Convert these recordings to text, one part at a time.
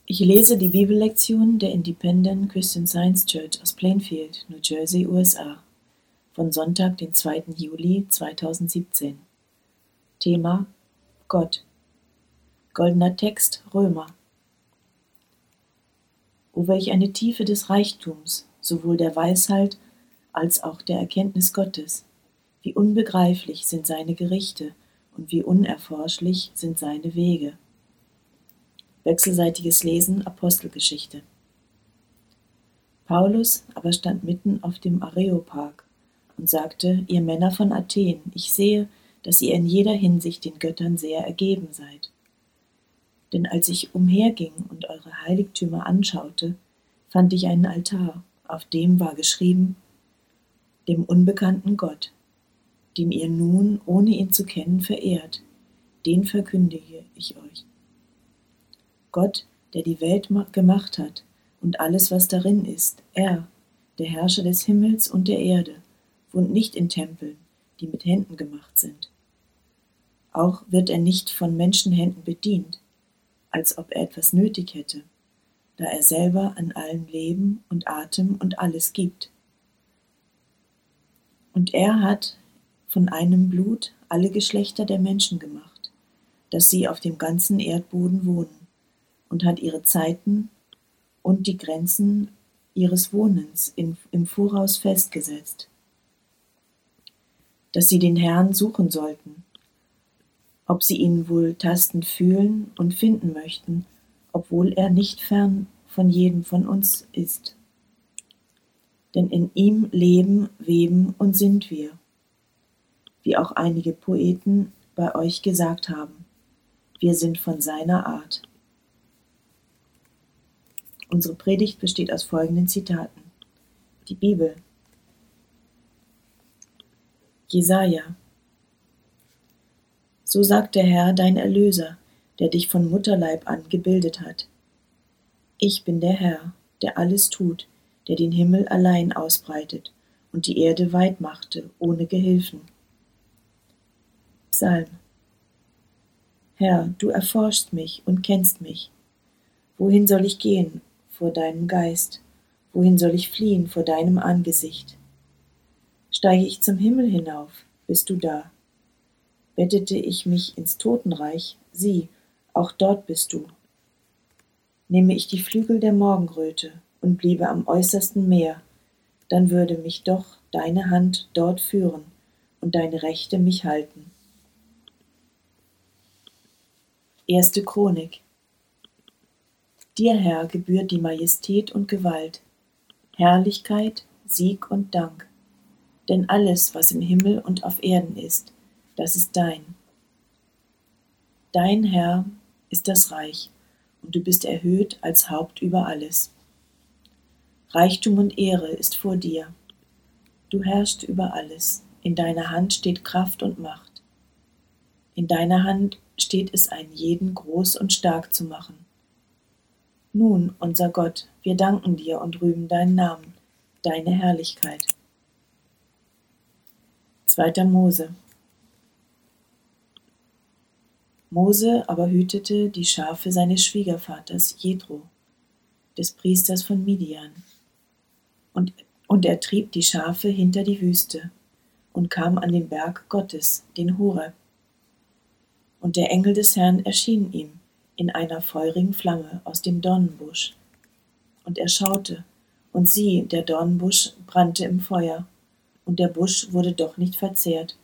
Ich lese die Bibellektion der Independent Christian Science Church aus Plainfield, New Jersey, USA, von Sonntag, den 2. Juli 2017. Thema: Gott. Goldener Text: Römer. O welch eine Tiefe des Reichtums, sowohl der Weisheit als auch der Erkenntnis Gottes! Wie unbegreiflich sind seine Gerichte und wie unerforschlich sind seine Wege. Wechselseitiges Lesen Apostelgeschichte. Paulus aber stand mitten auf dem Areopag und sagte: Ihr Männer von Athen, ich sehe, dass ihr in jeder Hinsicht den Göttern sehr ergeben seid. Denn als ich umherging und eure Heiligtümer anschaute, fand ich einen Altar, auf dem war geschrieben: Dem unbekannten Gott, den ihr nun, ohne ihn zu kennen, verehrt, den verkündige ich euch. Gott, der die Welt gemacht hat und alles, was darin ist, er, der Herrscher des Himmels und der Erde, wohnt nicht in Tempeln, die mit Händen gemacht sind. Auch wird er nicht von Menschenhänden bedient, als ob er etwas nötig hätte, da er selber an allem Leben und Atem und alles gibt. Und er hat von einem Blut alle Geschlechter der Menschen gemacht, dass sie auf dem ganzen Erdboden wohnen, und hat ihre Zeiten und die Grenzen ihres Wohnens im Voraus festgesetzt, dass sie den Herrn suchen sollten, ob sie ihn wohl tastend fühlen und finden möchten, obwohl er nicht fern von jedem von uns ist. Denn in ihm leben, weben und sind wir, wie auch einige Poeten bei euch gesagt haben, wir sind von seiner Art. Unsere Predigt besteht aus folgenden Zitaten. Die Bibel. Jesaja. So sagt der Herr, dein Erlöser, der dich von Mutterleib an gebildet hat. Ich bin der Herr, der alles tut, der den Himmel allein ausbreitet und die Erde weit machte, ohne Gehilfen. Psalm. Herr, du erforschst mich und kennst mich. Wohin soll ich gehen vor deinem Geist? Wohin soll ich fliehen vor deinem Angesicht? Steige ich zum Himmel hinauf, bist du da. Bettete ich mich ins Totenreich, sieh, auch dort bist du. Nehme ich die Flügel der Morgenröte und bliebe am äußersten Meer, dann würde mich doch deine Hand dort führen und deine Rechte mich halten. 1. Chronik. Dir, Herr, gebührt die Majestät und Gewalt, Herrlichkeit, Sieg und Dank. Denn alles, was im Himmel und auf Erden ist, das ist dein. Dein, Herr, ist das Reich, und du bist erhöht als Haupt über alles. Reichtum und Ehre ist vor dir. Du herrschst über alles. In deiner Hand steht Kraft und Macht. In deiner Hand steht es, einen jeden groß und stark zu machen. Nun, unser Gott, wir danken dir und rühmen deinen Namen, deine Herrlichkeit. 2. Mose. Mose aber hütete die Schafe seines Schwiegervaters Jethro, des Priesters von Midian. Und er trieb die Schafe hinter die Wüste und kam an den Berg Gottes, den Horeb. Und der Engel des Herrn erschien ihm in einer feurigen Flamme aus dem Dornenbusch. Und er schaute, und sieh, der Dornenbusch brannte im Feuer, und der Busch wurde doch nicht verzehrt.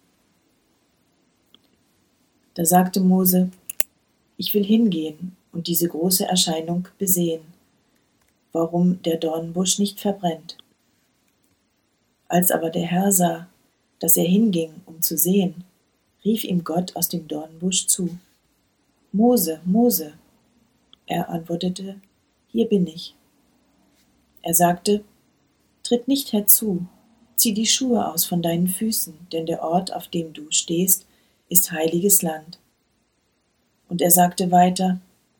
Da sagte Mose: Ich will hingehen und diese große Erscheinung besehen, warum der Dornenbusch nicht verbrennt. Als aber der Herr sah, dass er hinging, um zu sehen, rief ihm Gott aus dem Dornenbusch zu: Mose, Mose. Er antwortete: Hier bin ich. Er sagte: Tritt nicht herzu, zieh die Schuhe aus von deinen Füßen, denn der Ort, auf dem du stehst, ist heiliges Land. Und er sagte weiter: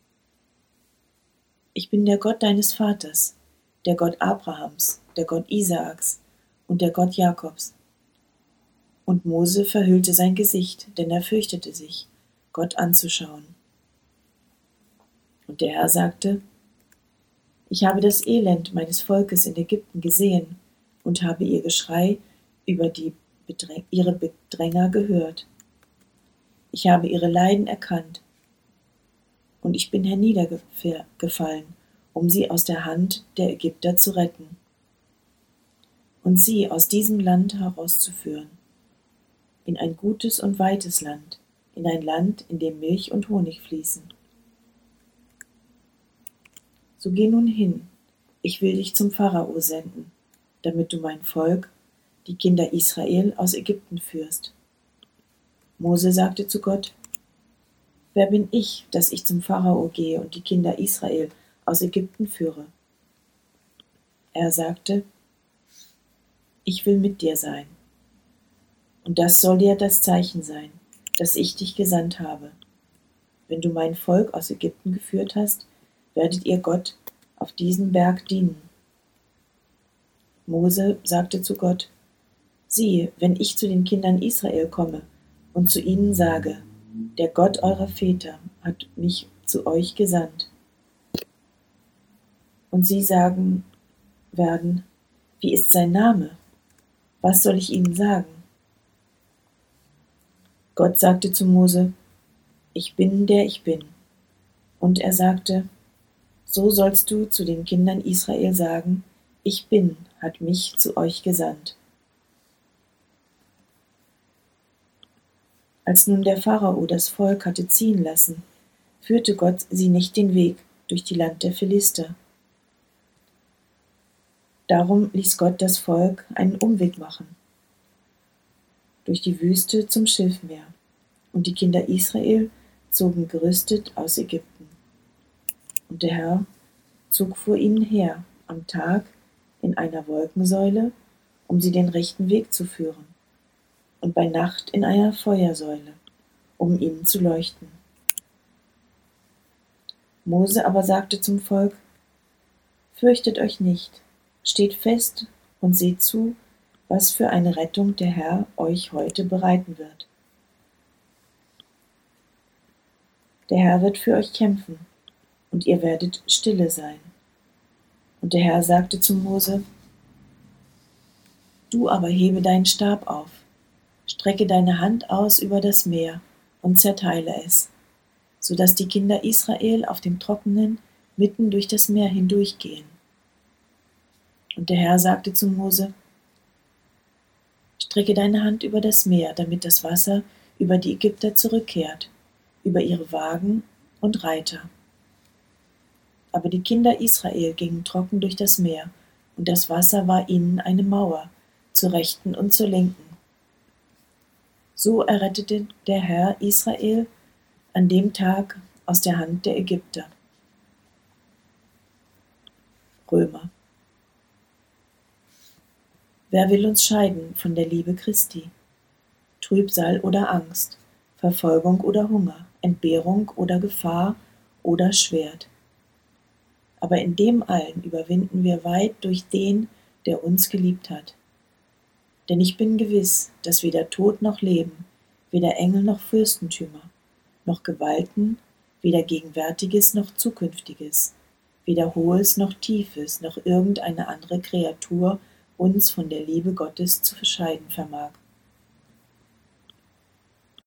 Ich bin der Gott deines Vaters, der Gott Abrahams, der Gott Isaaks und der Gott Jakobs. Und Mose verhüllte sein Gesicht, denn er fürchtete sich, Gott anzuschauen. Und der Herr sagte: Ich habe das Elend meines Volkes in Ägypten gesehen und habe ihr Geschrei über ihre Bedränger gehört. Ich habe ihre Leiden erkannt, und ich bin herniedergefallen, um sie aus der Hand der Ägypter zu retten und sie aus diesem Land herauszuführen, in ein gutes und weites Land, in ein Land, in dem Milch und Honig fließen. So geh nun hin, ich will dich zum Pharao senden, damit du mein Volk, die Kinder Israel, aus Ägypten führst. Mose sagte zu Gott: Wer bin ich, dass ich zum Pharao gehe und die Kinder Israel aus Ägypten führe? Er sagte: Ich will mit dir sein. Und das soll dir das Zeichen sein, dass ich dich gesandt habe. Wenn du mein Volk aus Ägypten geführt hast, werdet ihr Gott auf diesem Berg dienen. Mose sagte zu Gott: Siehe, wenn ich zu den Kindern Israel komme und zu ihnen sage: Der Gott eurer Väter hat mich zu euch gesandt. Und sie sagen werden: Wie ist sein Name? Was soll ich ihnen sagen? Gott sagte zu Mose: Ich bin, der ich bin. Und er sagte: So sollst du zu den Kindern Israel sagen: Ich bin, hat mich zu euch gesandt. Als nun der Pharao das Volk hatte ziehen lassen, führte Gott sie nicht den Weg durch die Land der Philister. Darum ließ Gott das Volk einen Umweg machen, durch die Wüste zum Schilfmeer, und die Kinder Israel zogen gerüstet aus Ägypten. Und der Herr zog vor ihnen her am Tag in einer Wolkensäule, um sie den rechten Weg zu führen, und bei Nacht in einer Feuersäule, um ihnen zu leuchten. Mose aber sagte zum Volk: Fürchtet euch nicht, steht fest und seht zu, was für eine Rettung der Herr euch heute bereiten wird. Der Herr wird für euch kämpfen, und ihr werdet stille sein. Und der Herr sagte zu Mose: Du aber hebe deinen Stab auf, strecke deine Hand aus über das Meer und zerteile es, so dass die Kinder Israel auf dem Trockenen mitten durch das Meer hindurchgehen. Und der Herr sagte zu Mose: Strecke deine Hand über das Meer, damit das Wasser über die Ägypter zurückkehrt, über ihre Wagen und Reiter. Aber die Kinder Israel gingen trocken durch das Meer, und das Wasser war ihnen eine Mauer, zur rechten und zur linken. So errettete der Herr Israel an dem Tag aus der Hand der Ägypter. Römer. Wer will uns scheiden von der Liebe Christi? Trübsal oder Angst, Verfolgung oder Hunger, Entbehrung oder Gefahr oder Schwert. Aber in dem allen überwinden wir weit durch den, der uns geliebt hat. Denn ich bin gewiss, dass weder Tod noch Leben, weder Engel noch Fürstentümer, noch Gewalten, weder Gegenwärtiges noch Zukünftiges, weder Hohes noch Tiefes, noch irgendeine andere Kreatur uns von der Liebe Gottes zu scheiden vermag.